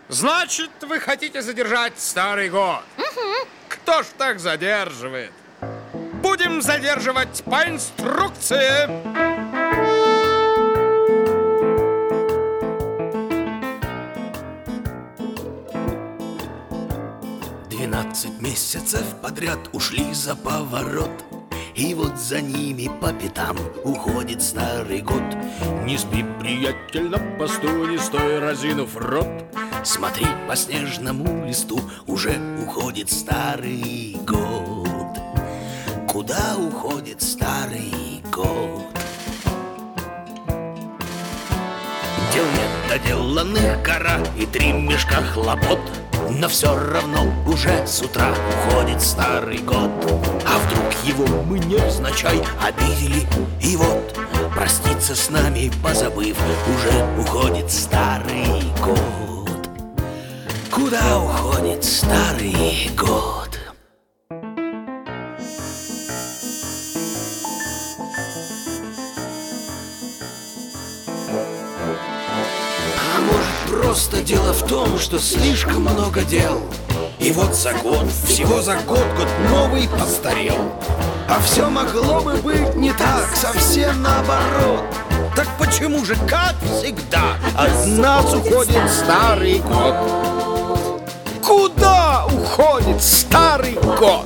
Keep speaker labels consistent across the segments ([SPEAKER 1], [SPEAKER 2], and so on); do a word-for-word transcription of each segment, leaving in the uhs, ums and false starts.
[SPEAKER 1] Значит, вы хотите задержать Старый год?
[SPEAKER 2] Угу.
[SPEAKER 1] Кто ж так задерживает? Будем задерживать по инструкции.
[SPEAKER 3] Двенадцать месяцев подряд ушли за поворот, и вот за ними по пятам уходит Старый год.
[SPEAKER 1] Не спи, приятель, на посту, не стой, разинув рот.
[SPEAKER 3] Смотри, по снежному листу уже уходит Старый год. Куда уходит Старый год? Дел нет доделанных гора и три мешка хлопот, но все равно уже с утра уходит Старый год. А вдруг его мы невзначай обидели, и вот проститься с нами позабыв, уже уходит Старый год. Куда уходит Старый год? А может, просто дело в том, что слишком много дел, и вот за год, всего за год, год новый постарел. А все могло бы быть не так, совсем наоборот. Так почему же, как всегда, от нас уходит Старый год? Куда уходит Старый год?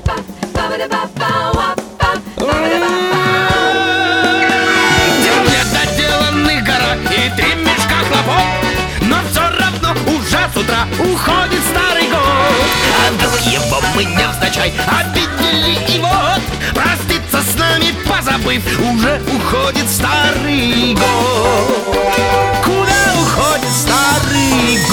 [SPEAKER 3] Дел недоделанных гора и три мешка хлопот, но все равно уже с утра уходит Старый год. А вдруг его мы невзначай обидели, и вот проститься с нами позабыв, уже уходит Старый год. Куда уходит Старый год?